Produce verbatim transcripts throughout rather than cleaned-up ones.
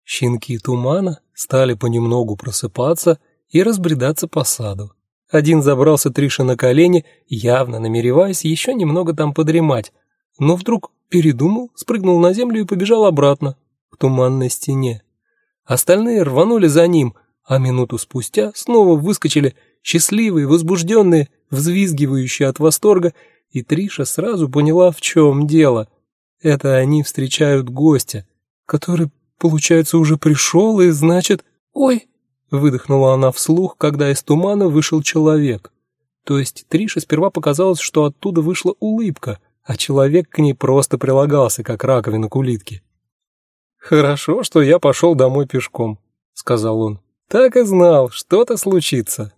Щенки тумана стали понемногу просыпаться и разбредаться по саду. Один забрался Трише на колени, явно намереваясь еще немного там подремать, но вдруг передумал, спрыгнул на землю и побежал обратно, к туманной стене. Остальные рванули за ним, а минуту спустя снова выскочили, счастливые, возбужденные, взвизгивающие от восторга, и Триша сразу поняла, в чем дело. Это они встречают гостя, который, получается, уже пришел, и значит... «Ой!» — выдохнула она вслух, когда из тумана вышел человек. То есть Трише сперва показалось, что оттуда вышла улыбка, а человек к ней просто прилагался, как раковина к улитке. «Хорошо, что я пошел домой пешком», — сказал он. «Так и знал, что-то случится».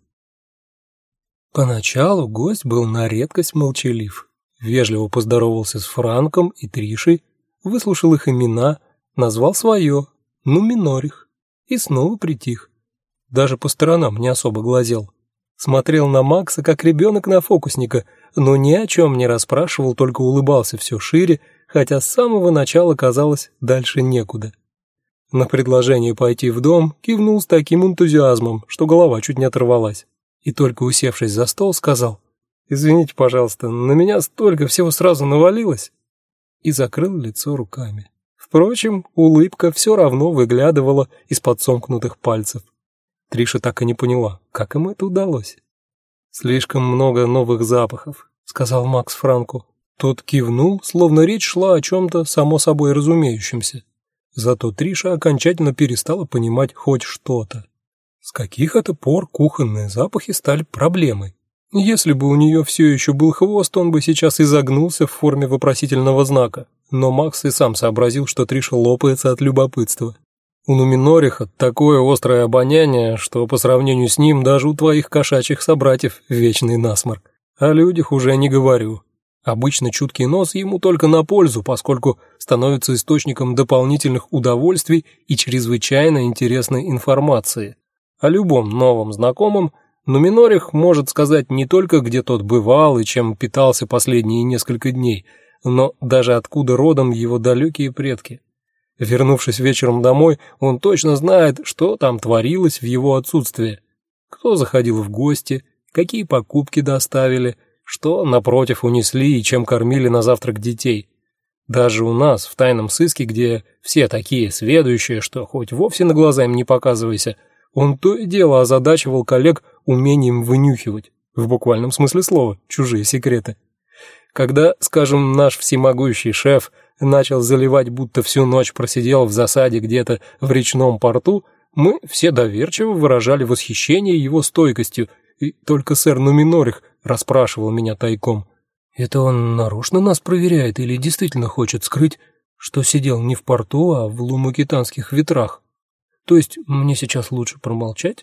Поначалу гость был на редкость молчалив. Вежливо поздоровался с Франком и Тришей, выслушал их имена, назвал свое, Нуминорих, и снова притих. Даже по сторонам не особо глазел. Смотрел на Макса, как ребенок на фокусника, но ни о чем не расспрашивал, только улыбался все шире, хотя с самого начала казалось, дальше некуда. На предложение пойти в дом кивнул с таким энтузиазмом, что голова чуть не оторвалась. И только усевшись за стол, сказал: «Извините, пожалуйста, на меня столько всего сразу навалилось», и закрыл лицо руками. Впрочем, улыбка все равно выглядывала из-под сомкнутых пальцев. Триша так и не поняла, как им это удалось. «Слишком много новых запахов», — сказал Макс Франку. Тот кивнул, словно речь шла о чем-то само собой разумеющемся. Зато Триша окончательно перестала понимать хоть что-то. С каких это пор кухонные запахи стали проблемой? Если бы у нее все еще был хвост, он бы сейчас изогнулся в форме вопросительного знака. Но Макс и сам сообразил, что Триша лопается от любопытства. У Нуминориха такое острое обоняние, что по сравнению с ним даже у твоих кошачьих собратьев вечный насморк. О людях уже не говорю. Обычно чуткий нос ему только на пользу, поскольку становится источником дополнительных удовольствий и чрезвычайно интересной информации. О любом новом знакомом Нуминорих может сказать не только, где тот бывал и чем питался последние несколько дней, но даже откуда родом его далекие предки. Вернувшись вечером домой, он точно знает, что там творилось в его отсутствие. Кто заходил в гости, какие покупки доставили, что, напротив, унесли и чем кормили на завтрак детей. Даже у нас, в тайном сыске, где все такие сведущие, что хоть вовсе на глаза им не показывайся, он то и дело озадачивал коллег умением вынюхивать, в буквальном смысле слова, чужие секреты. Когда, скажем, наш всемогущий шеф начал заливать, будто всю ночь просидел в засаде где-то в речном порту, мы все доверчиво выражали восхищение его стойкостью, и только сэр Нуминорих расспрашивал меня тайком: «Это он нарочно нас проверяет или действительно хочет скрыть, что сидел не в порту, а в лумакитанских ветрах? То есть мне сейчас лучше промолчать?»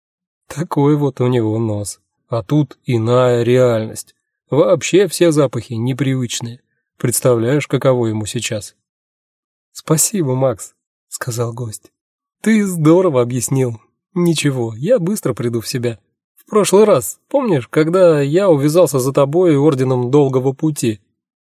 Такой вот у него нос. А тут иная реальность. Вообще все запахи непривычные. Представляешь, каково ему сейчас? «Спасибо, Макс», — сказал гость. «Ты здорово объяснил. Ничего, я быстро приду в себя. В прошлый раз, помнишь, когда я увязался за тобой орденом долгого пути?